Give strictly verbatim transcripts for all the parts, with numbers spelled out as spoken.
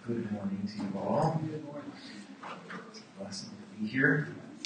Good morning to you all. It's a blessing to be here.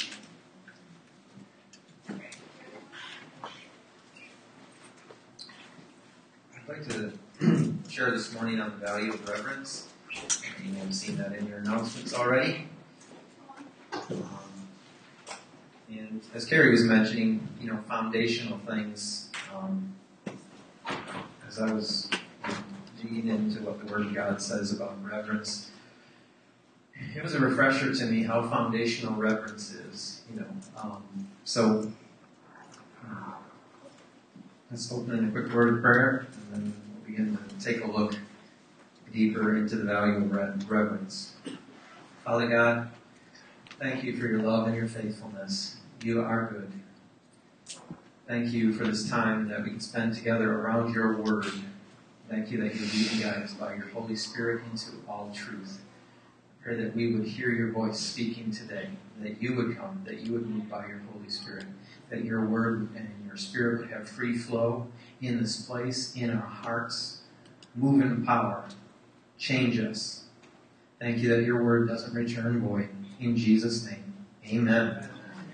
I'd like to share this morning on the value of reverence. You may have seen that in your announcements already. Um, and as Carrie was mentioning, you know, foundational things. Um, as I was digging into what the Word of God says about reverence, it was a refresher to me how foundational reverence is. You know, um, so uh, let's open in a quick word of prayer, and then we'll begin to take a look deeper into the value of reverence. Father God, thank you for your love and your faithfulness. You are good. Thank you for this time that we can spend together around your Word. Thank you that you lead and guide us by your Holy Spirit into all truth. I pray that we would hear your voice speaking today, that you would come, that you would move by your Holy Spirit, that your Word and your Spirit would have free flow in this place, in our hearts. Move in power. Change us. Thank you that your Word doesn't return void. In Jesus' name, amen.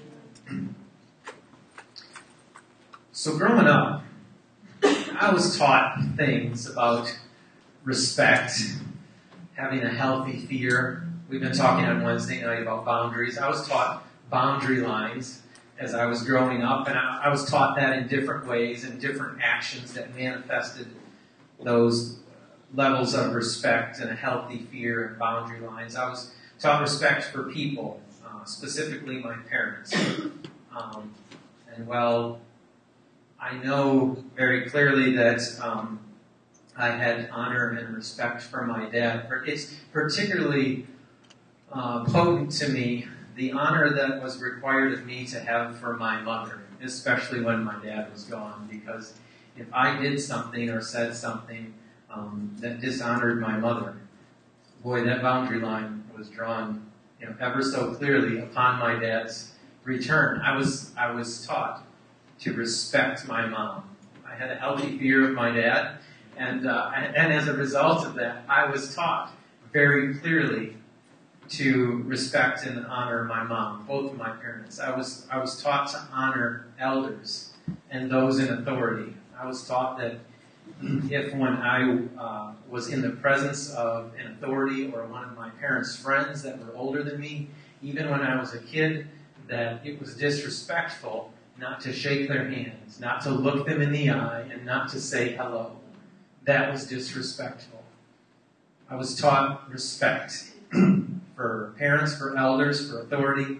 So growing up, I was taught things about respect, having a healthy fear. We've been talking on Wednesday night about boundaries. I was taught boundary lines as I was growing up, and I, I was taught that in different ways and different actions that manifested those levels of respect and a healthy fear and boundary lines. I was taught respect for people, uh, specifically my parents. Um, and well, I know very clearly that um, I had honor and respect for my dad. It's particularly uh, potent to me, the honor that was required of me to have for my mother, especially when my dad was gone, because if I did something or said something um, that dishonored my mother, boy, that boundary line was drawn, you know, ever so clearly upon my dad's return. I was I was taught to respect my mom. I had a healthy fear of my dad, and uh, and as a result of that, I was taught very clearly to respect and honor my mom, both of my parents. I was I was taught to honor elders and those in authority. I was taught that if when I uh, was in the presence of an authority or one of my parents' friends that were older than me, even when I was a kid, that it was disrespectful not to shake their hands, not to look them in the eye, and not to say hello. That was disrespectful. I was taught respect for parents, for elders, for authority.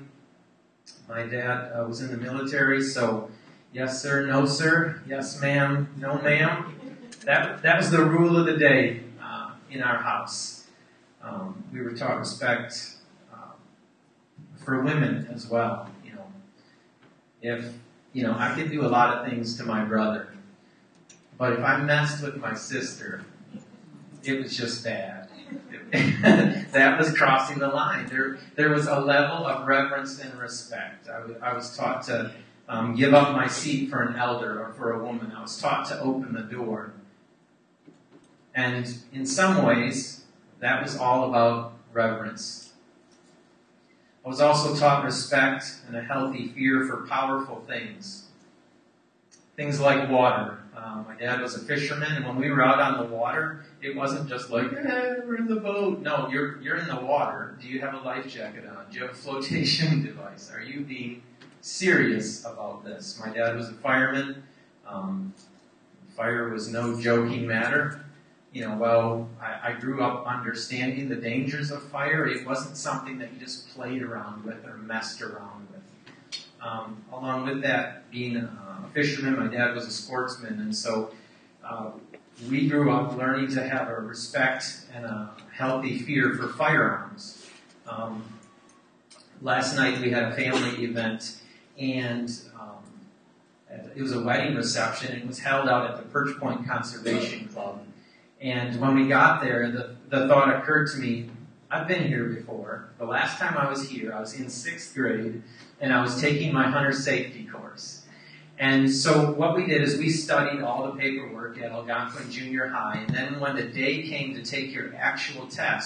My dad uh, was in the military, so yes sir, no sir, yes ma'am, no ma'am. That, that was the rule of the day uh, in our house. Um, we were taught respect uh, for women as well. You know, if You know, I could do a lot of things to my brother, but if I messed with my sister, it was just bad. That was crossing the line. There, there was a level of reverence and respect. I, w- I was taught to um, give up my seat for an elder or for a woman. I was taught to open the door. And in some ways, that was all about reverence. I was also taught respect and a healthy fear for powerful things. Things like water. Um, my dad was a fisherman, and when we were out on the water, it wasn't just like, hey, we're in the boat. No, you're you're in the water. Do you have a life jacket on? Do you have a flotation device? Are you being serious about this? My dad was a fireman. Um, fire was no joking matter. You know, well, I, I grew up understanding the dangers of fire. It wasn't something that you just played around with or messed around with. Um, along with that, being a, a fisherman, my dad was a sportsman, and so uh, we grew up learning to have a respect and a healthy fear for firearms. Um, last night we had a family event, and um, it was a wedding reception. It was held out at the Perch Point Conservation Club. And when we got there, the, the thought occurred to me, I've been here before. The last time I was here, I was in sixth grade, and I was taking my hunter safety course. And so what we did is we studied all the paperwork at Algonquin Junior High, and then when the day came to take your actual test,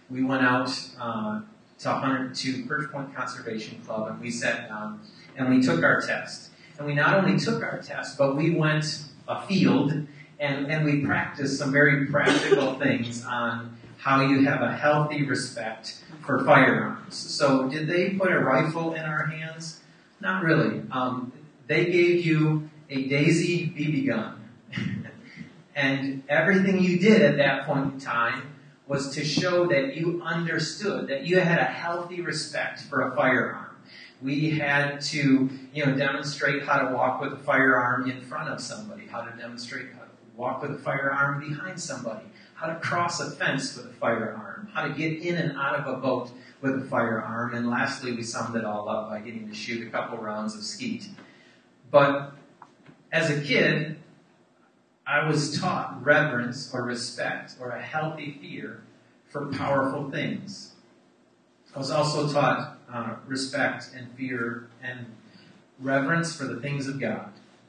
we went out uh, to, one hundred, to Perch Point Conservation Club, and we sat down, and we took our test. And we not only took our test, but we went afield, and, and we practiced some very practical things on how you have a healthy respect for firearms. So did they put a rifle in our hands? Not really. Um, they gave you a Daisy B B gun. And everything you did at that point in time was to show that you understood, that you had a healthy respect for a firearm. We had to, you know, demonstrate how to walk with a firearm in front of somebody, how to demonstrate how to walk with a firearm behind somebody, how to cross a fence with a firearm, how to get in and out of a boat with a firearm, and lastly, we summed it all up by getting to shoot a couple rounds of skeet. But as a kid, I was taught reverence or respect or a healthy fear for powerful things. I was also taught uh, respect and fear and reverence for the things of God.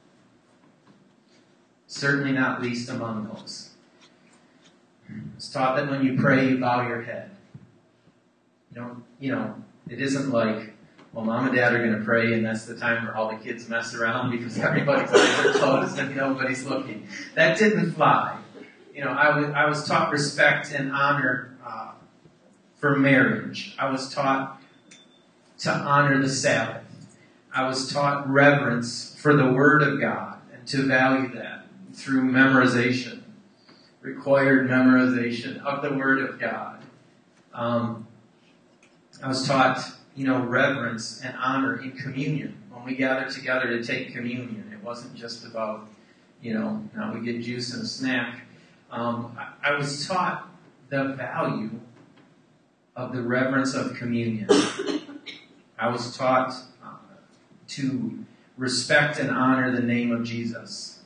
Certainly not least among those. I was taught that when you pray, you bow your head. You know, you know, it isn't like, well, mom and dad are going to pray, and that's the time where all the kids mess around because everybody's eyes are closed and nobody's looking. That didn't fly. You know, I was, I was taught respect and honor uh, for marriage. I was taught to honor the Sabbath. I was taught reverence for the Word of God and to value that through memorization, required memorization of the Word of God. Um, I was taught, you know, reverence and honor in communion. When we gathered together to take communion, it wasn't just about, you know, now we get juice and a snack. Um, I, I was taught the value of the reverence of communion. I was taught uh, to respect and honor the name of Jesus.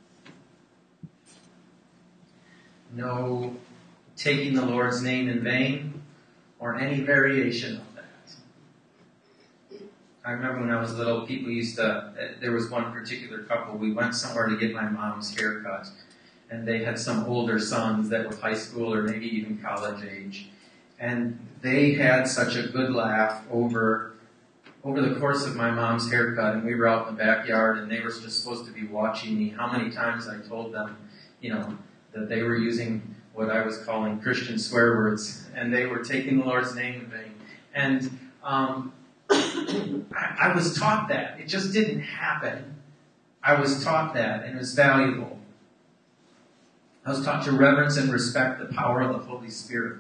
No taking the Lord's name in vain or any variation of that. I remember when I was little, people used to, there was one particular couple, we went somewhere to get my mom's haircut, and they had some older sons that were high school or maybe even college age. And they had such a good laugh over over the course of my mom's haircut, and we were out in the backyard, and they were just supposed to be watching me. How many times I told them, you know, that they were using what I was calling Christian swear words, and they were taking the Lord's name in vain. And um, I, I was taught that. It just didn't happen. I was taught that, and it was valuable. I was taught to reverence and respect the power of the Holy Spirit.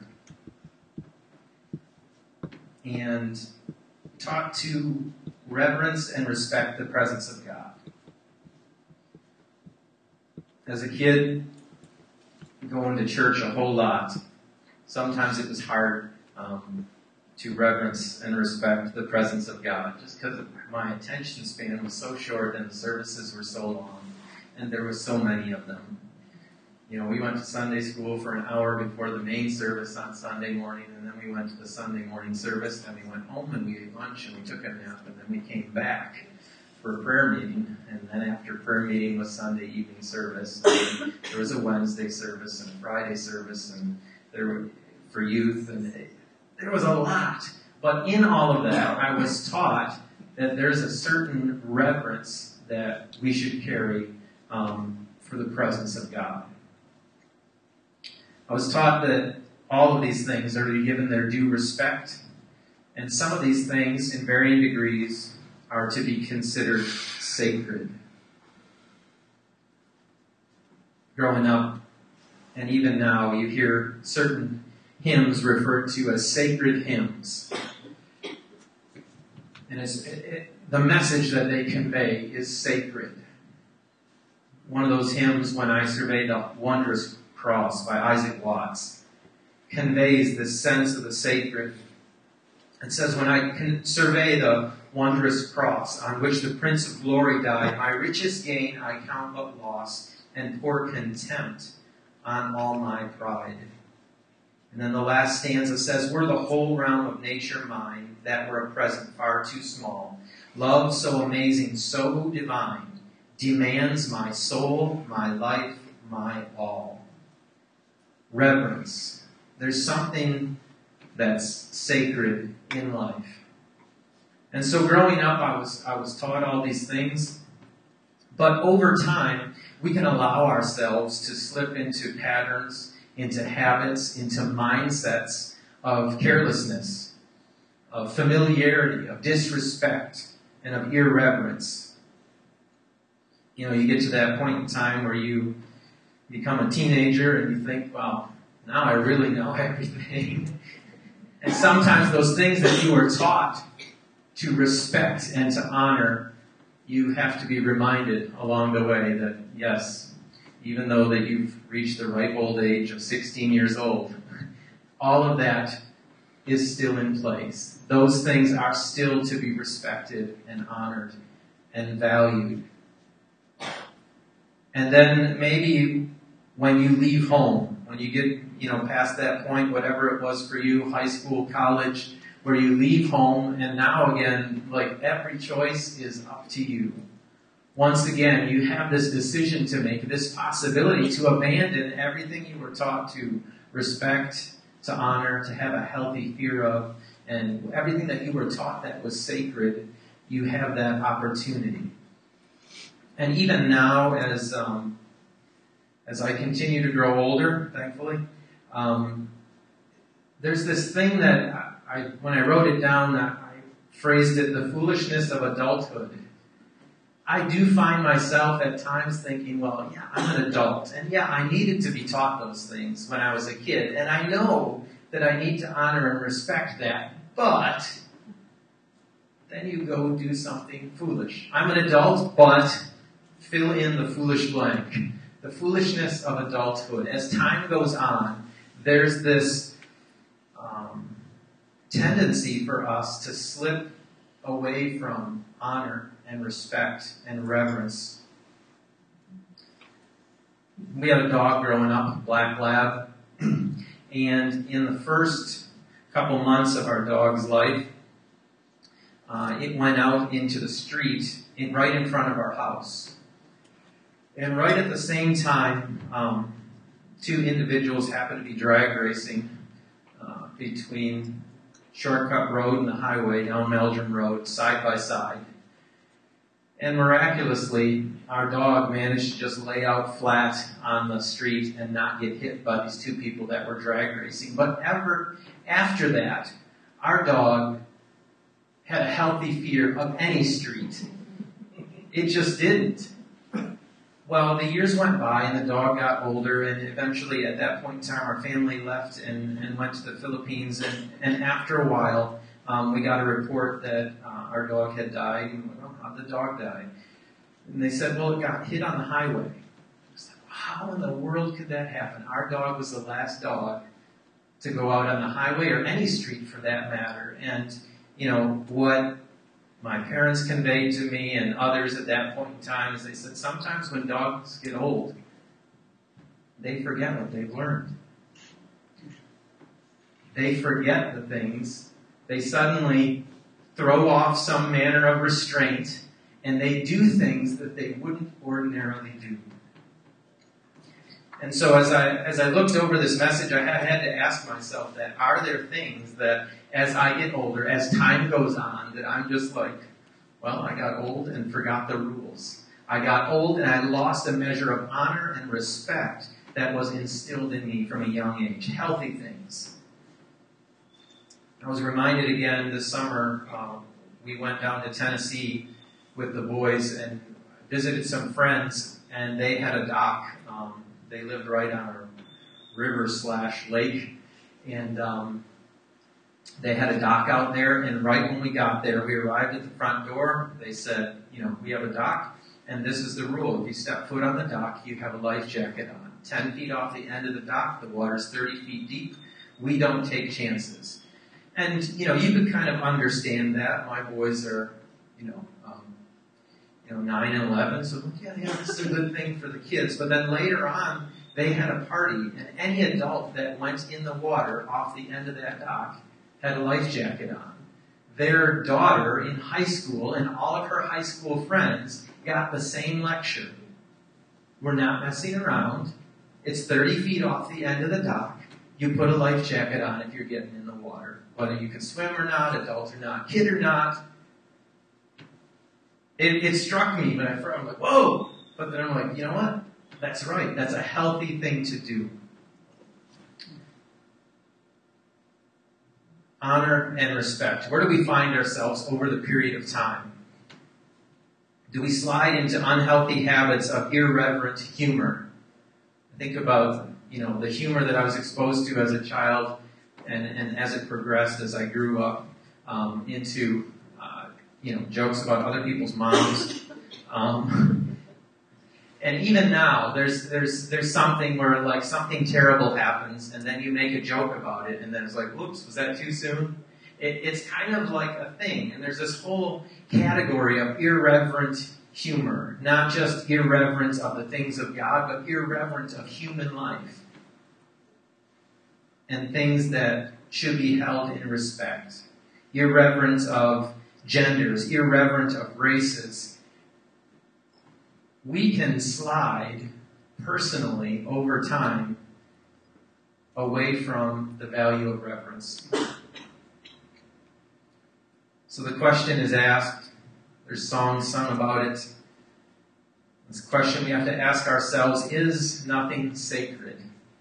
And taught to reverence and respect the presence of God. As a kid, going to church a whole lot, sometimes it was hard um, to reverence and respect the presence of God, just because my attention span was so short and the services were so long, and there were so many of them. You know, we went to Sunday school for an hour before the main service on Sunday morning, and then we went to the Sunday morning service, then we went home and we ate lunch and we took a nap, and then we came back for a prayer meeting, and then after prayer meeting was Sunday evening service. There was a Wednesday service and a Friday service, and there were for youth, and it, there was a lot. But in all of that, I was taught that there's a certain reverence that we should carry um, for the presence of God. I was taught that all of these things are to be given their due respect, and some of these things, in varying degrees, are to be considered sacred. Growing up, and even now, you hear certain hymns referred to as sacred hymns. And it's, it, it, the message that they convey is sacred. One of those hymns, When I Survey the Wondrous Cross by Isaac Watts, conveys the sense of the sacred. It says, when I can survey the wondrous cross on which the Prince of Glory died, my richest gain I count but loss and pour contempt on all my pride. And then the last stanza says, were the whole realm of nature mine, that were a present far too small. Love so amazing, so divine, demands my soul, my life, my all. Reverence. There's something that's sacred in life. And so growing up, I was I was taught all these things. But over time, we can allow ourselves to slip into patterns, into habits, into mindsets of carelessness, of familiarity, of disrespect, and of irreverence. You know, you get to that point in time where you become a teenager and you think, well, now I really know everything. And sometimes those things that you were taught to respect and to honor, you have to be reminded along the way that, yes, even though that you've reached the ripe old age of sixteen years old, all of that is still in place. Those things are still to be respected and honored and valued. And then maybe when you leave home, when you get, you know, past that point, whatever it was for you, high school, college, where you leave home, and now again, like every choice is up to you. Once again, you have this decision to make, this possibility to abandon everything you were taught to respect, to honor, to have a healthy fear of, and everything that you were taught that was sacred, you have that opportunity. And even now, as um, as I continue to grow older, thankfully, um, there's this thing that I, I, when I wrote it down, I, I phrased it, the foolishness of adulthood. I do find myself at times thinking, well, yeah, I'm an adult, and yeah, I needed to be taught those things when I was a kid, and I know that I need to honor and respect that, but then you go do something foolish. I'm an adult, but fill in the foolish blank. The foolishness of adulthood. As time goes on, there's this um, tendency for us to slip away from honor and respect and reverence. We had a dog growing up, a black lab, and in the first couple months of our dog's life, uh, it went out into the street in, right in front of our house. And right at the same time, um, two individuals happened to be drag racing uh, between Shortcut Road and the highway down Meldrum Road, side by side. And miraculously, our dog managed to just lay out flat on the street and not get hit by these two people that were drag racing. But ever after that, our dog had a healthy fear of any street. It just didn't. Well, the years went by and the dog got older, and eventually at that point in time our family left and, and went to the Philippines, and, and after a while um, we got a report that uh, our dog had died, and we went, oh, how'd the dog die? And they said, well, it got hit on the highway. I was like, how in the world could that happen? Our dog was the last dog to go out on the highway, or any street for that matter, and you know, what my parents conveyed to me and others at that point in time is they said sometimes when dogs get old, they forget what they've learned. They forget the things. They suddenly throw off some manner of restraint, and they do things that they wouldn't ordinarily do. And so as I as I looked over this message, I had to ask myself that, are there things that as I get older, as time goes on, that I'm just like, well, I got old and forgot the rules. I got old and I lost a measure of honor and respect that was instilled in me from a young age. Healthy things. I was reminded again this summer, um, we went down to Tennessee with the boys and visited some friends, and they had a dock. Um, they lived right on a river slash lake, and um, they had a dock out there, and right when we got there, we arrived at the front door. They said, you know, we have a dock, and this is the rule. If you step foot on the dock, you have a life jacket on. Ten feet off the end of the dock, the water's thirty feet deep. We don't take chances. And, you know, you could kind of understand that. My boys are, you know, um, you know, nine and eleven, so yeah, yeah, this is a good thing for the kids. But then later on, they had a party, and any adult that went in the water off the end of that dock had a life jacket on. Their daughter in high school and all of her high school friends got the same lecture. We're not messing around. It's thirty feet off the end of the dock. you put a life jacket on if you're getting in the water. Whether you can swim or not, adult or not, kid or not. It, it struck me when I first, I'm like, whoa! But then I'm like, you know what? That's right. That's a healthy thing to do. Honor and respect. Where do we find ourselves over the period of time? Do we slide into unhealthy habits of irreverent humor? Think about, you know, the humor that I was exposed to as a child and, and as it progressed as I grew up um, into, uh, you know, jokes about other people's moms. Um, and even now, there's there's there's something where like something terrible happens and then you make a joke about it and then it's like, whoops, was that too soon? It, it's kind of like a thing. And there's this whole category of irreverent humor. Not just irreverence of the things of God, but irreverence of human life. And things that should be held in respect. Irreverence of genders. Irreverence of races. We can slide personally over time away from the value of reverence. So the question is asked. There's songs sung about it. This question we have to ask ourselves, is nothing sacred?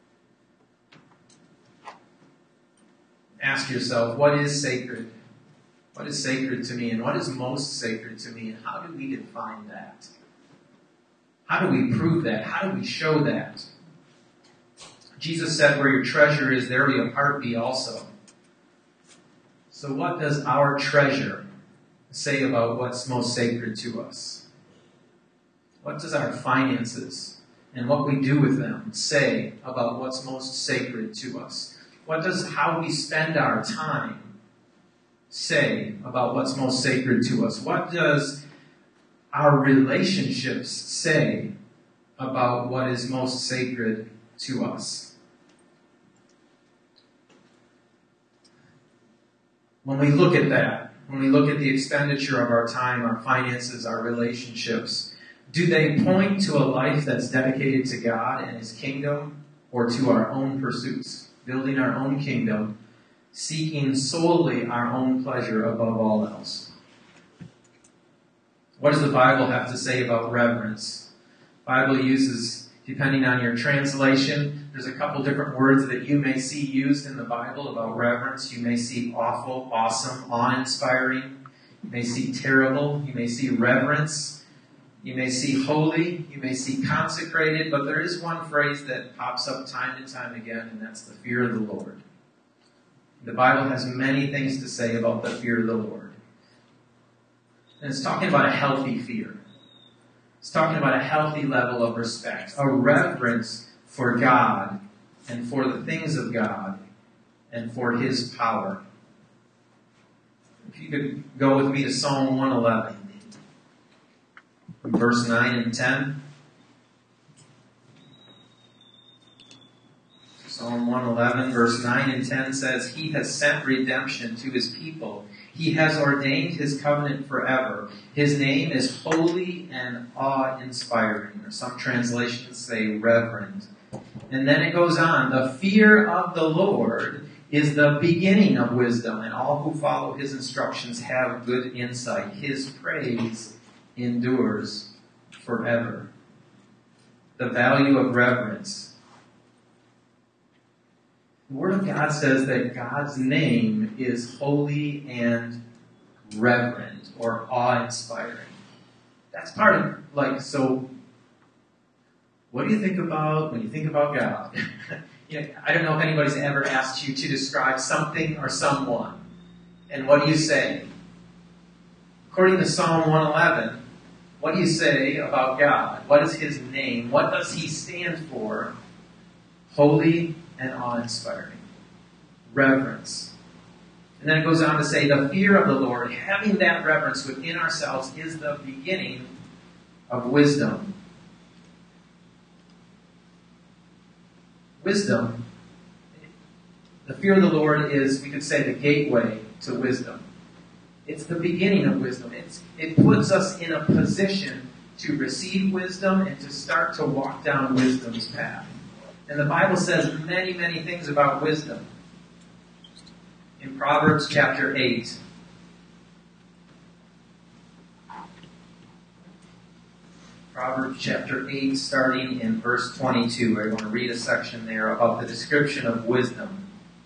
Ask yourself, what is sacred? What is sacred to me? And what is most sacred to me? And how do we define that? How do we prove that? How do we show that? Jesus said, where your treasure is, there will your heart be also. So what does our treasure say about what's most sacred to us? What does our finances and what we do with them say about what's most sacred to us? What does how we spend our time say about what's most sacred to us? What does our relationships say about what is most sacred to us? When we look at that, when we look at the expenditure of our time, our finances, our relationships, do they point to a life that's dedicated to God and His kingdom, or to our own pursuits, building our own kingdom, seeking solely our own pleasure above all else? What does the Bible have to say about reverence? The Bible uses, depending on your translation, there's a couple different words that you may see used in the Bible about reverence. You may see awful, awesome, awe-inspiring. You may see terrible. You may see reverence. You may see holy. You may see consecrated. But there is one phrase that pops up time and time again, and that's the fear of the Lord. The Bible has many things to say about the fear of the Lord. And it's talking about a healthy fear. It's talking about a healthy level of respect, a reverence for God and for the things of God and for His power. If you could go with me to Psalm one eleven, verse nine and ten. Psalm one eleven, verse nine and ten says, He has sent redemption to His people. He has ordained His covenant forever. His name is holy and awe-inspiring. Or some translations say reverend. And then it goes on, the fear of the Lord is the beginning of wisdom, and all who follow His instructions have good insight. His praise endures forever. The value of reverence. The Word of God says that God's name is holy and reverend, or awe-inspiring. That's part of, like, so, what do you think about when you think about God? You know, I don't know if anybody's ever asked you to describe something or someone. And what do you say? According to Psalm one eleven, what do you say about God? What is His name? What does He stand for? Holy and awe-inspiring. Reverence. And then it goes on to say, the fear of the Lord, having that reverence within ourselves, is the beginning of wisdom. Wisdom, the fear of the Lord is, we could say, the gateway to wisdom. It's the beginning of wisdom. It's, it puts us in a position to receive wisdom and to start to walk down wisdom's path. And the Bible says many, many things about wisdom. In Proverbs chapter eight, Proverbs chapter eight, starting in verse twenty-two. I want to read a section there about the description of wisdom.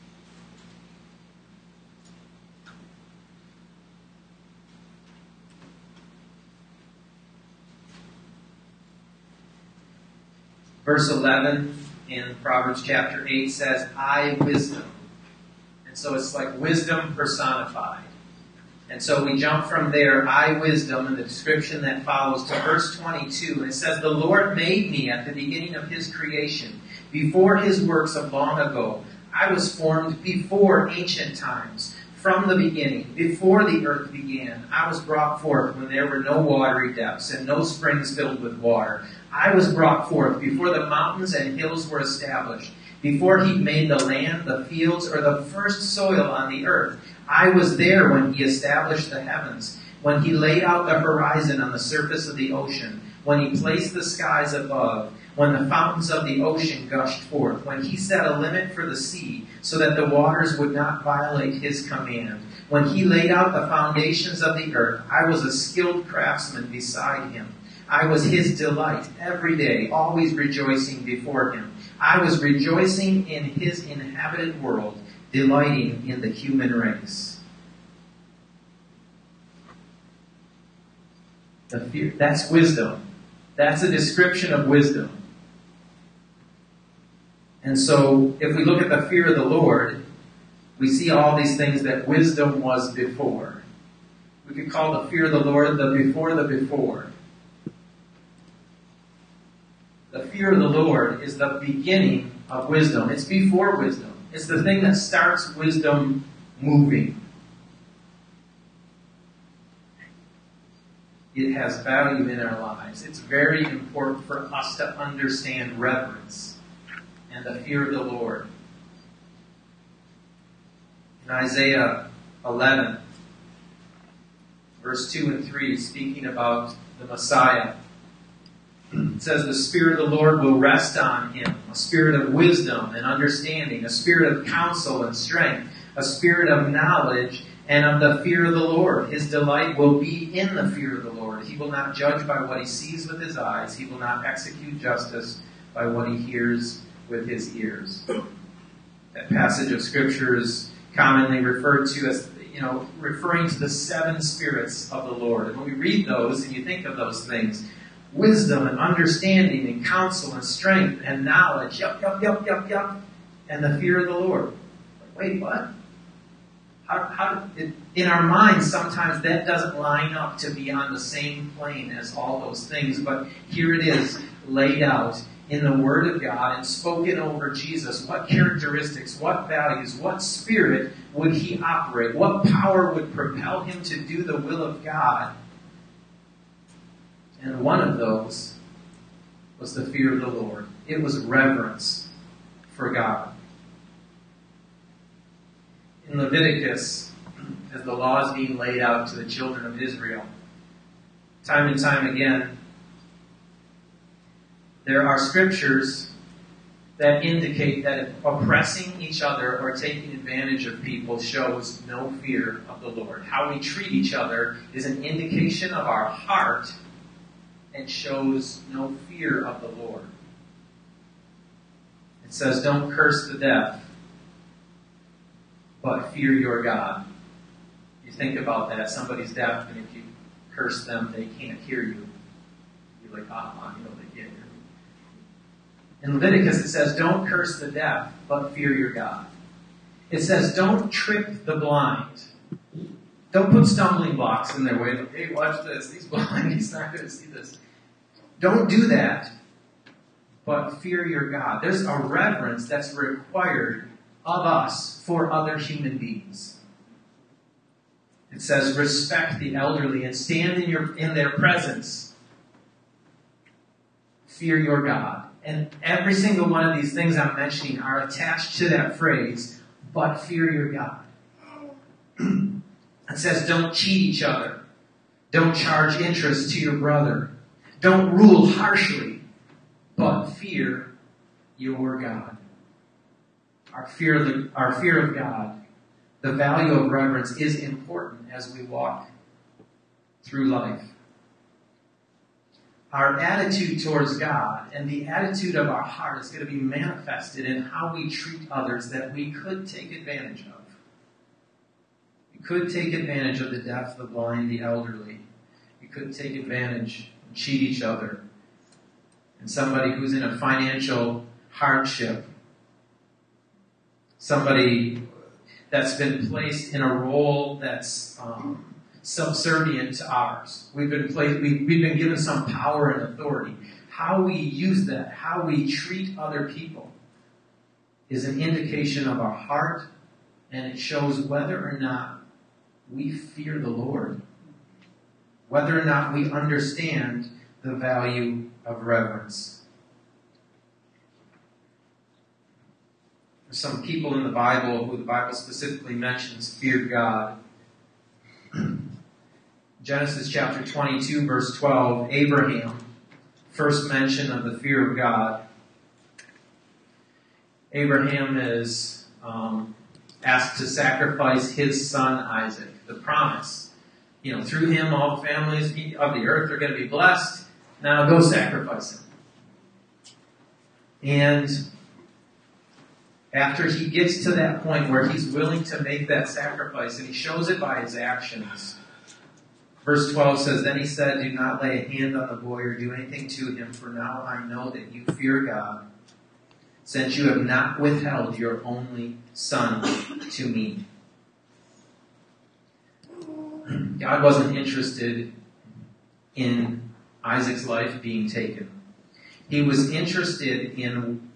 Verse eleven in Proverbs chapter eight says, I, wisdom. And so it's like wisdom personified. And so we jump from there, I, wisdom, and the description that follows to verse twenty-two. And it says, the Lord made me at the beginning of his creation, before his works of long ago. I was formed before ancient times. From the beginning, before the earth began, I was brought forth when there were no watery depths and no springs filled with water. I was brought forth before the mountains and hills were established, before he made the land, the fields, or the first soil on the earth. I was there when he established the heavens, when he laid out the horizon on the surface of the ocean, when he placed the skies above, when the fountains of the ocean gushed forth, when he set a limit for the sea so that the waters would not violate his command, when he laid out the foundations of the earth. I was a skilled craftsman beside him. I was his delight every day, always rejoicing before him. I was rejoicing in his inhabited world, delighting in the human race. The fear, that's wisdom. That's a description of wisdom. And so, if we look at the fear of the Lord, we see all these things that wisdom was before. We could call the fear of the Lord the before the before. The fear of the Lord is the beginning of wisdom. It's before wisdom. It's the thing that starts wisdom moving. It has value in our lives. It's very important for us to understand reverence and the fear of the Lord. In Isaiah eleven, verse two and three, speaking about the Messiah, it says, the Spirit of the Lord will rest on him, a spirit of wisdom and understanding, a spirit of counsel and strength, a spirit of knowledge and of the fear of the Lord. His delight will be in the fear of the Lord. He will not judge by what he sees with his eyes. He will not execute justice by what he hears with his ears. That passage of Scripture is commonly referred to as, you know, referring to the seven spirits of the Lord. And when we read those and you think of those things, wisdom and understanding and counsel and strength and knowledge, yup, yup, yup, yup, yup, and the fear of the Lord. Wait, what? How, how, it, in our minds, sometimes that doesn't line up to be on the same plane as all those things, but here it is laid out in the Word of God and spoken over Jesus. What characteristics, what values, what spirit would he operate? What power would propel him to do the will of God? And one of those was the fear of the Lord. It was reverence for God. In Leviticus, as the law is being laid out to the children of Israel, time and time again, there are scriptures that indicate that if oppressing each other or taking advantage of people shows no fear of the Lord. How we treat each other is an indication of our heart and shows no fear of the Lord. It says, don't curse the deaf, but fear your God. You think about that. Somebody's deaf, and if you curse them, they can't hear you. You're like, ah, you know, they can't hear me. In Leviticus, it says, don't curse the deaf, but fear your God. It says, don't trick the blind. Don't put stumbling blocks in their way. Like, hey, watch this. He's blind. He's not going to see this. Don't do that, but fear your God. There's a reverence that's required of us for other human beings. It says, respect the elderly and stand in your in their presence. Fear your God. And every single one of these things I'm mentioning are attached to that phrase, but fear your God. It says, don't cheat each other. Don't charge interest to your brother. Don't rule harshly, but fear your God. Our fear of, the, our fear of God, the value of reverence is important as we walk through life. Our attitude towards God and the attitude of our heart is going to be manifested in how we treat others that we could take advantage of. We could take advantage of the deaf, the blind, the elderly. We could take advantage and cheat each other. And somebody who's in a financial hardship, somebody that's been placed in a role that's um, subservient to ours. We've been placed, we, we've been given some power and authority. How we use that, how we treat other people, is an indication of our heart, and it shows whether or not we fear the Lord, whether or not we understand the value of reverence. There's some people in the Bible who the Bible specifically mentions feared God. Genesis chapter twenty-two, verse twelve, Abraham, first mention of the fear of God. Abraham is um, asked to sacrifice his son Isaac, the promise. You know, through him all the families of the earth are going to be blessed. Now go sacrifice him. And after he gets to that point where he's willing to make that sacrifice, and he shows it by his actions, verse twelve says, Then he said, Do not lay a hand on the boy or do anything to him, for now I know that you fear God, since you have not withheld your only son to me. God wasn't interested in Isaac's life being taken. He was interested in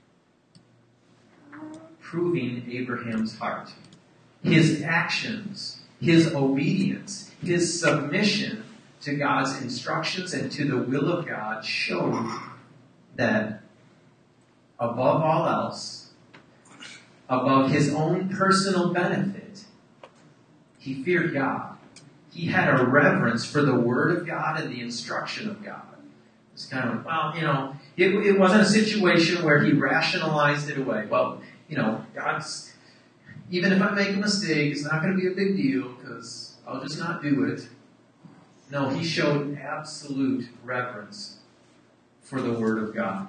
proving Abraham's heart. His actions, his obedience, his submission to God's instructions and to the will of God showed that above all else, above his own personal benefit, he feared God. He had a reverence for the Word of God and the instruction of God. It's kind of, well, you know, it, it wasn't a situation where he rationalized it away. Well, you know, God's, even if I make a mistake, it's not going to be a big deal because I'll just not do it. No, he showed absolute reverence for the Word of God.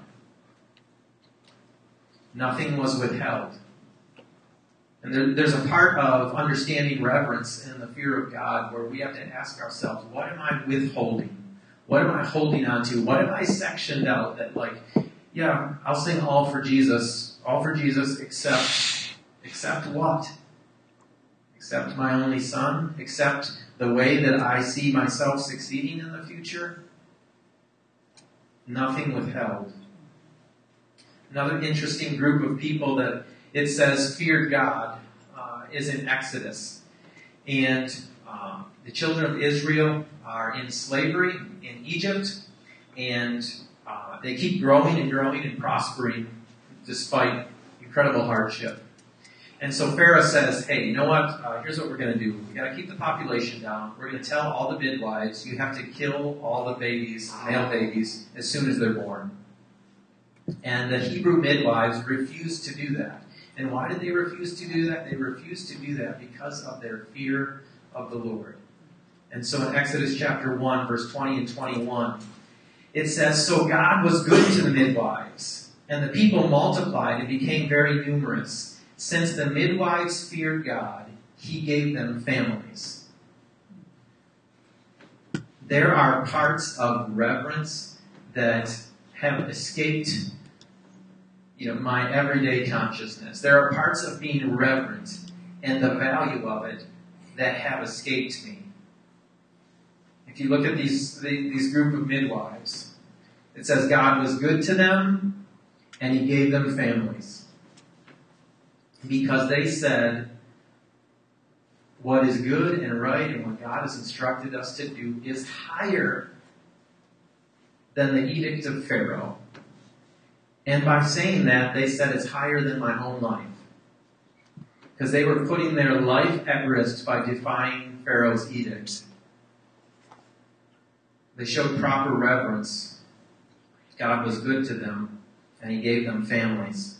Nothing was withheld. And there, there's a part of understanding reverence and the fear of God where we have to ask ourselves, what am I withholding? What am I holding on to? What have I sectioned out that, like, yeah, I'll sing all for Jesus, all for Jesus, except, except what? Except my only son? Except the way that I see myself succeeding in the future? Nothing withheld. Another interesting group of people that it says feared God uh, is in Exodus. And uh, the children of Israel are in slavery in Egypt, and uh, they keep growing and growing and prospering despite incredible hardship. And so Pharaoh says, hey, you know what? Uh, here's what we're going to do. We've got to keep the population down. We're going to tell all the midwives, you have to kill all the babies, male babies, as soon as they're born. And the Hebrew midwives refused to do that. And why did they refuse to do that? They refused to do that because of their fear of the Lord. And so in Exodus chapter one, verse twenty and twenty-one, it says, So God was good to the midwives, and the people multiplied and became very numerous. Since the midwives feared God, he gave them families. There are parts of reverence that have escaped, you know, my everyday consciousness. There are parts of being reverent and the value of it that have escaped me. If you look at these these group of midwives, it says God was good to them and he gave them families. Because they said what is good and right and what God has instructed us to do is higher than the edict of Pharaoh. And by saying that, they said it's higher than my own life. Because they were putting their life at risk by defying Pharaoh's edict. They showed proper reverence. God was good to them. and he gave them families.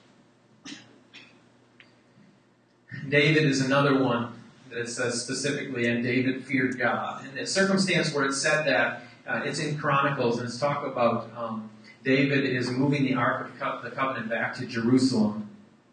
David is another one that it says specifically, and David feared God. And the circumstance where it said that, uh, it's in Chronicles, and it's talk about um, David is moving the Ark of the Covenant back to Jerusalem.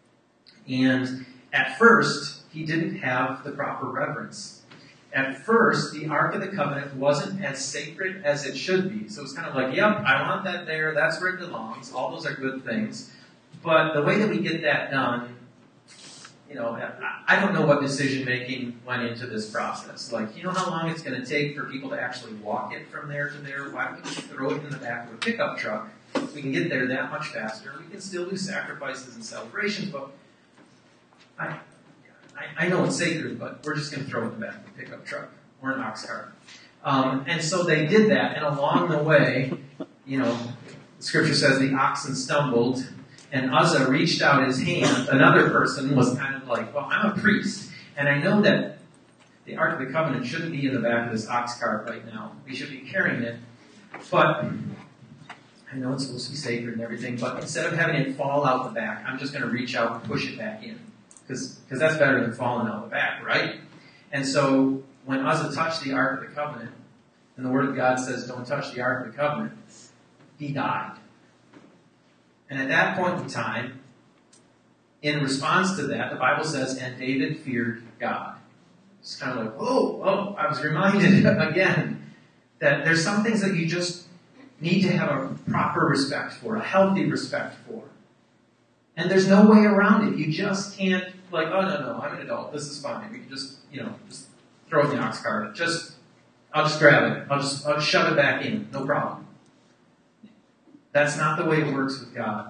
And at first, he didn't have the proper reverence. At first, the Ark of the Covenant wasn't as sacred as it should be. So it's kind of like, yep, I want that there, that's where it belongs, all those are good things. But the way that we get that done, you know, I don't know what decision-making went into this process. Like, you know how long it's going to take for people to actually walk it from there to there? Why don't we just throw it in the back of a pickup truck? We can get there that much faster. We can still do sacrifices and celebrations, but I, I, I know it's sacred, but we're just going to throw it in the back of a pickup truck or an ox cart. Um, and so they did that, and along the way, you know, the scripture says the oxen stumbled, and Uzzah reached out his hand. Another person was kind of like, well, I'm a priest, and I know that the Ark of the Covenant shouldn't be in the back of this ox cart right now. We should be carrying it. But I know it's supposed to be sacred and everything, but instead of having it fall out the back, I'm just going to reach out and push it back in. Because that's better than falling out the back, right? And so when Uzzah touched the Ark of the Covenant, and the Word of God says, don't touch the Ark of the Covenant, he died. And at that point in time, in response to that, the Bible says, and David feared God. It's kind of like, oh, oh, I was reminded again that there's some things that you just need to have a proper respect for, a healthy respect for. And there's no way around it. You just can't, like, oh, no, no, I'm an adult. This is fine. We can just, you know, just throw it in the ox cart. Just, I'll just grab it. I'll just, I'll just shove it back in. No problem. That's not the way it works with God.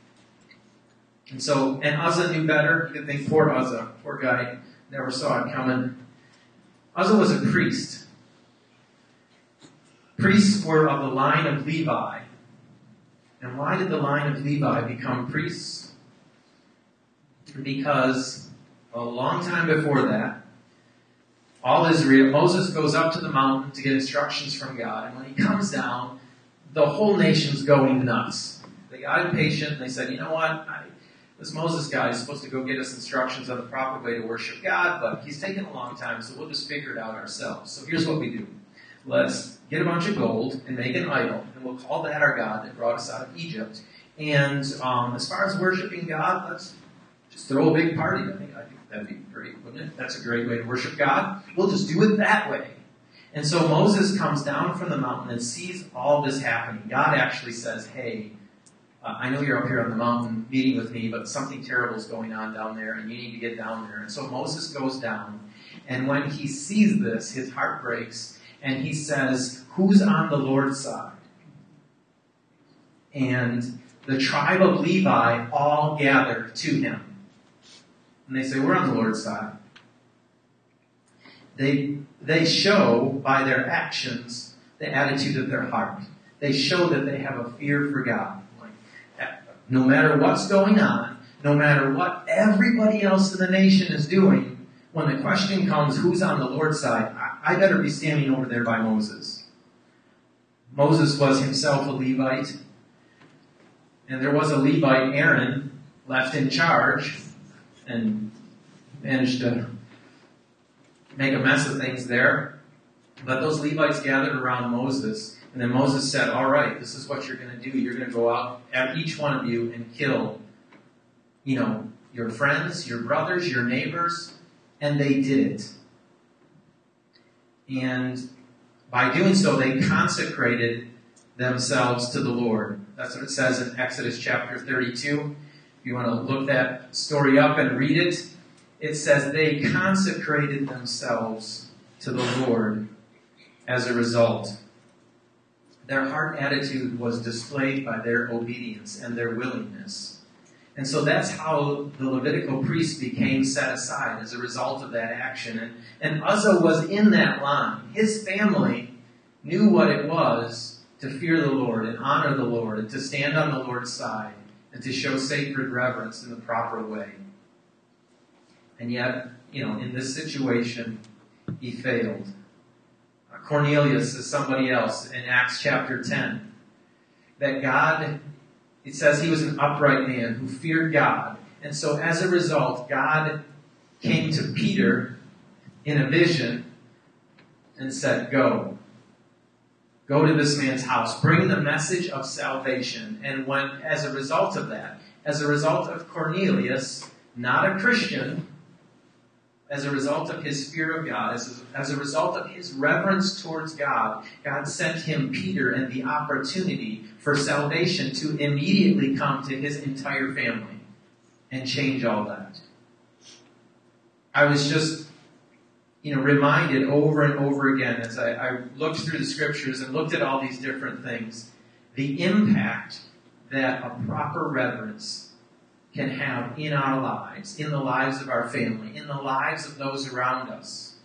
And so, and Uzzah knew better. You can think, poor Uzzah, poor guy, never saw it coming. Uzzah was a priest. Priests were of the line of Levi. And why did the line of Levi become priests? Because a long time before that, all Israel, Moses goes up to the mountain to get instructions from God. And when he comes down, the whole nation's going nuts. They got impatient and they said, you know what, I, this Moses guy is supposed to go get us instructions on the proper way to worship God, but he's taking a long time, so we'll just figure it out ourselves. So here's what we do. Let's get a bunch of gold and make an idol, and we'll call that our God that brought us out of Egypt. And um, as far as worshiping God, let's just throw a big party. I think, I think that'd be great, wouldn't it? That's a great way to worship God. We'll just do it that way. And so Moses comes down from the mountain and sees all this happening. God actually says, hey, uh, I know you're up here on the mountain meeting with me, but something terrible is going on down there, and you need to get down there. And so Moses goes down, and when he sees this, his heart breaks, and he says, who's on the Lord's side? And the tribe of Levi all gather to him. And they say, we're on the Lord's side. They they show by their actions the attitude of their heart. They show that they have a fear for God. Like, no matter what's going on, no matter what everybody else in the nation is doing, when the question comes, who's on the Lord's side, I, I better be standing over there by Moses. Moses was himself a Levite, and there was a Levite, Aaron, left in charge, and managed to make a mess of things there. But those Levites gathered around Moses, and then Moses said, all right, this is what you're going to do. You're going to go out, at each one of you, and kill, you know, your friends, your brothers, your neighbors. And they did it. And by doing so, they consecrated themselves to the Lord. That's what it says in Exodus chapter thirty-two. If you want to look that story up and read it, it says they consecrated themselves to the Lord as a result. Their heart attitude was displayed by their obedience and their willingness. And so that's how the Levitical priests became set aside as a result of that action. And, and Uzzah was in that line. His family knew what it was to fear the Lord and honor the Lord and to stand on the Lord's side and to show sacred reverence in the proper way. And yet, you know, in this situation, he failed. Cornelius is somebody else in Acts chapter ten. That God It says he was an upright man who feared God. And so as a result, God came to Peter in a vision and said, go. Go to this man's house. Bring the message of salvation. And when, as a result of that, as a result of Cornelius, not a Christian, as a result of his fear of God, as a, as a result of his reverence towards God, God sent him, Peter, and the opportunity for salvation to immediately come to his entire family and change all that. I was just, you know, reminded over and over again as I, I looked through the scriptures and looked at all these different things, the impact that a proper reverence can have in our lives, in the lives of our family, in the lives of those around us.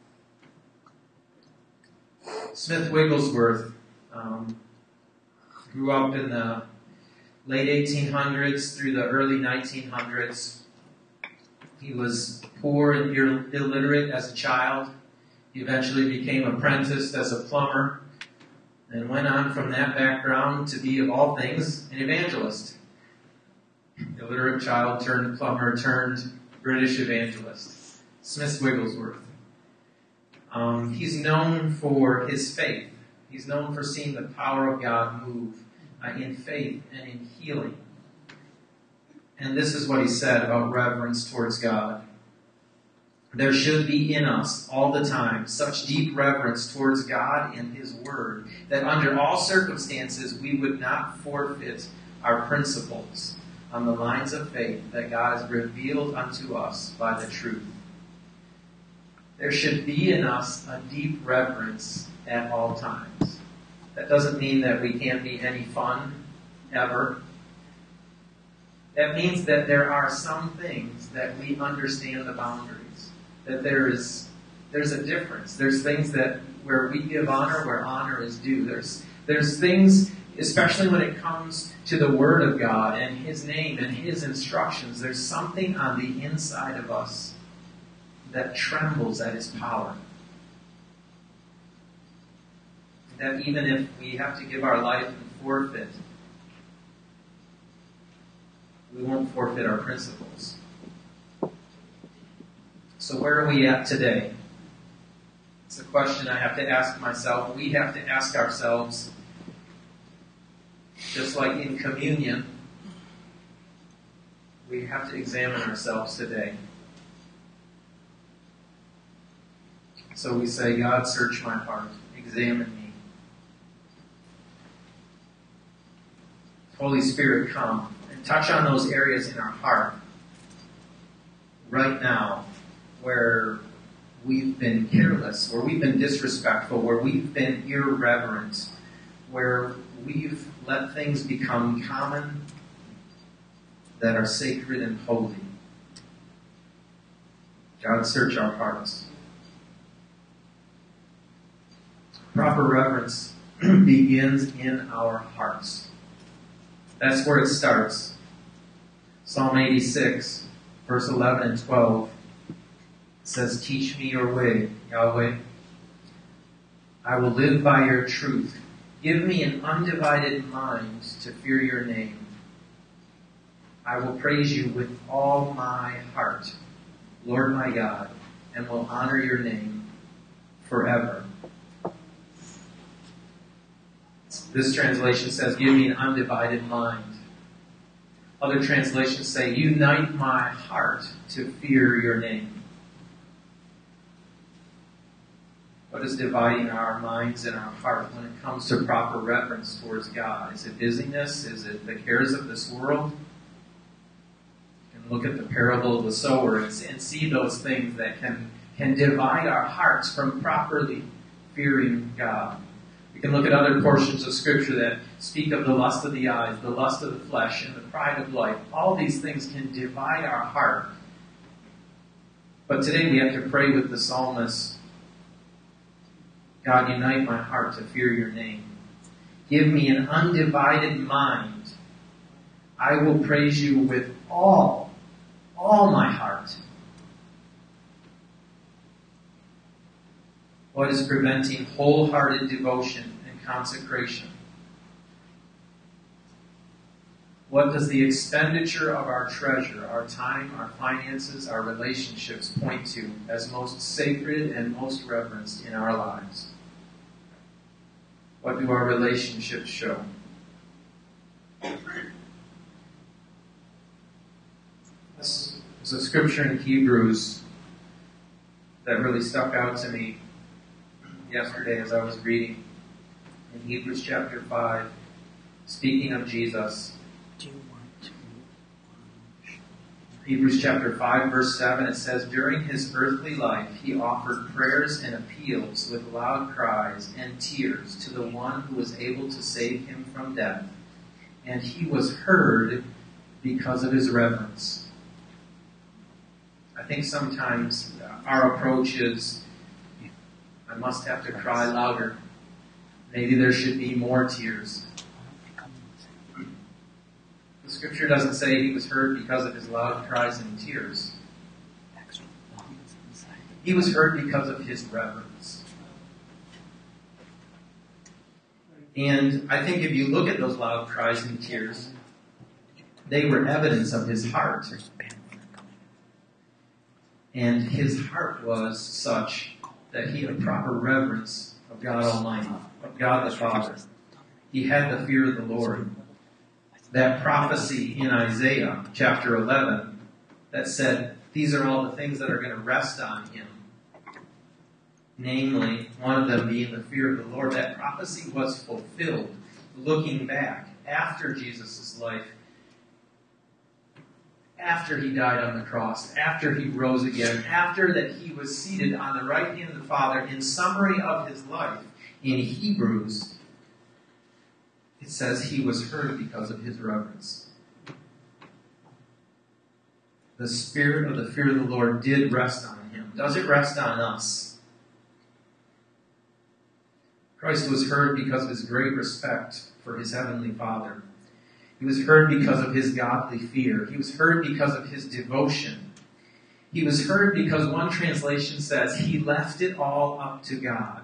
Smith Wigglesworth um, grew up in the late eighteen hundreds through the early nineteen hundreds. He was poor and illiterate as a child. He eventually became apprenticed as a plumber and went on from that background to be, of all things, an evangelist. Illiterate child turned plumber turned British evangelist. Smith Wigglesworth. Um, he's known for his faith. He's known for seeing the power of God move uh, in faith and in healing. And this is what he said about reverence towards God. There should be in us all the time such deep reverence towards God and His Word that under all circumstances we would not forfeit our principles on the lines of faith that God has revealed unto us by the truth. There should be in us a deep reverence at all times. That doesn't mean that we can't be any fun ever. That means that there are some things that we understand the boundaries. That there is there's a difference. There's things that where we give honor where honor is due. There's there's things, especially when it comes to the Word of God and His name and His instructions, there's something on the inside of us that trembles at His power. That even if we have to give our life and forfeit, we won't forfeit our principles. So where are we at today? It's a question I have to ask myself. We have to ask ourselves, just like in communion, we have to examine ourselves today. So we say, God, search my heart. Examine me. Holy Spirit, come and touch on those areas in our heart right now where we've been careless, where we've been disrespectful, where we've been irreverent, where we've let things become common that are sacred and holy. God, search our hearts. Proper reverence begins in our hearts. That's where it starts. Psalm eighty-six, verse eleven and twelve says, teach me your way, Yahweh. I will live by your truth. Give me an undivided mind to fear your name. I will praise you with all my heart, Lord my God, and will honor your name forever. This translation says, give me an undivided mind. Other translations say, unite my heart to fear your name. What is dividing our minds and our heart when it comes to proper reverence towards God? Is it busyness? Is it the cares of this world? You can look at the parable of the sower and see those things that can, can divide our hearts from properly fearing God. We can look at other portions of Scripture that speak of the lust of the eyes, the lust of the flesh, and the pride of life. All these things can divide our heart. But today we have to pray with the psalmist, God, unite my heart to fear your name. Give me an undivided mind. I will praise you with all, all my heart. What is preventing wholehearted devotion and consecration? What does the expenditure of our treasure, our time, our finances, our relationships point to as most sacred and most reverenced in our lives? What do our relationships show? There's a scripture in Hebrews that really stuck out to me yesterday as I was reading. In Hebrews chapter five, speaking of Jesus. Hebrews chapter five, verse seven, it says, during his earthly life, he offered prayers and appeals with loud cries and tears to the one who was able to save him from death. And he was heard because of his reverence. I think sometimes our approach is, I must have to cry louder. Maybe there should be more tears. The scripture doesn't say he was heard because of his loud cries and tears. He was heard because of his reverence. And I think if you look at those loud cries and tears, they were evidence of his heart. And his heart was such that he had proper reverence of God Almighty, of God the Father. He had the fear of the Lord. That prophecy in Isaiah chapter eleven that said, these are all the things that are going to rest on him. Namely, one of them being the fear of the Lord. That prophecy was fulfilled looking back after Jesus' life, after he died on the cross, after he rose again, after that he was seated on the right hand of the Father. In summary of his life, in Hebrews, it says he was heard because of his reverence. The spirit of the fear of the Lord did rest on him. Does it rest on us? Christ was heard because of his great respect for his heavenly Father. He was heard because of his godly fear. He was heard because of his devotion. He was heard because one translation says he left it all up to God.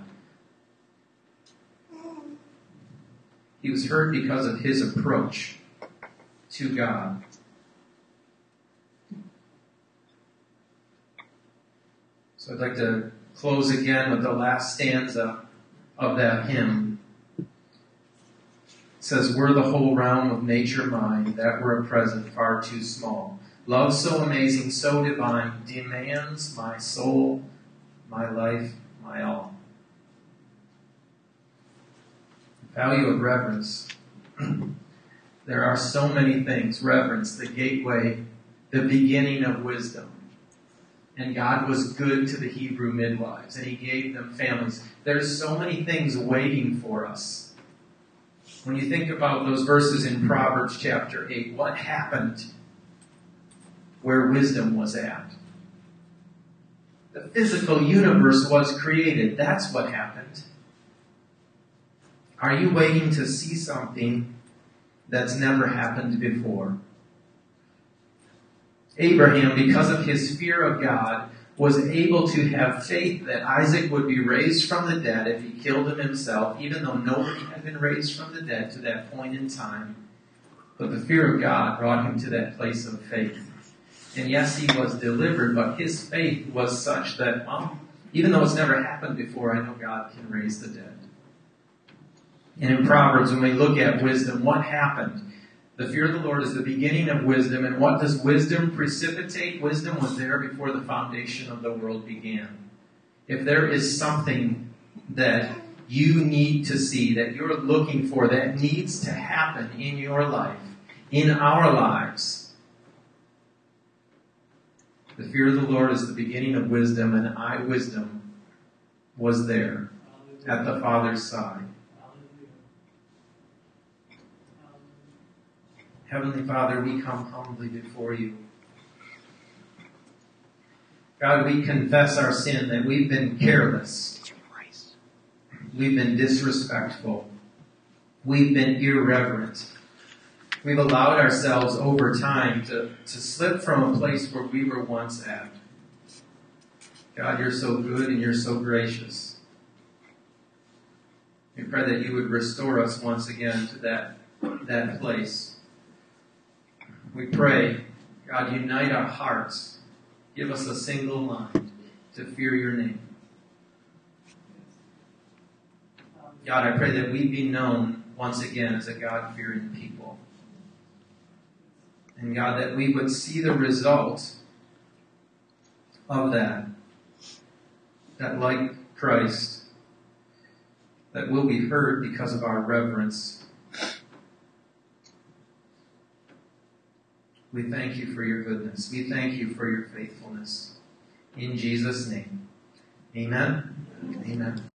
He was heard because of his approach to God. So I'd like to close again with the last stanza of that hymn. It says, were the whole realm of nature mine, that were a present far too small. Love so amazing, so divine, demands my soul, my life, my all. Value of reverence. There are so many things. Reverence, the gateway, the beginning of wisdom. And God was good to the Hebrew midwives, and he gave them families. There's so many things waiting for us. When you think about those verses in Proverbs chapter eight, what happened where wisdom was at? The physical universe was created. That's what happened. Are you waiting to see something that's never happened before? Abraham, because of his fear of God, was able to have faith that Isaac would be raised from the dead if he killed him himself, even though nobody had been raised from the dead to that point in time. But the fear of God brought him to that place of faith. And yes, he was delivered, but his faith was such that, um, even though it's never happened before, I know God can raise the dead. And in Proverbs, when we look at wisdom, what happened? The fear of the Lord is the beginning of wisdom. And what does wisdom precipitate? Wisdom was there before the foundation of the world began. If there is something that you need to see, that you're looking for, that needs to happen in your life, in our lives, the fear of the Lord is the beginning of wisdom, and I, wisdom, was there at the Father's side. Heavenly Father, we come humbly before you. God, we confess our sin, that we've been careless. We've been disrespectful. We've been irreverent. We've allowed ourselves over time to, to slip from a place where we were once at. God, you're so good and you're so gracious. We pray that you would restore us once again to that, that place. We pray, God, unite our hearts. Give us a single mind to fear your name. God, I pray that we be known once again as a God-fearing people. And God, that we would see the result of that. That like Christ, that will be heard because of our reverence. We thank you for your goodness. We thank you for your faithfulness. In Jesus' name, amen. Amen.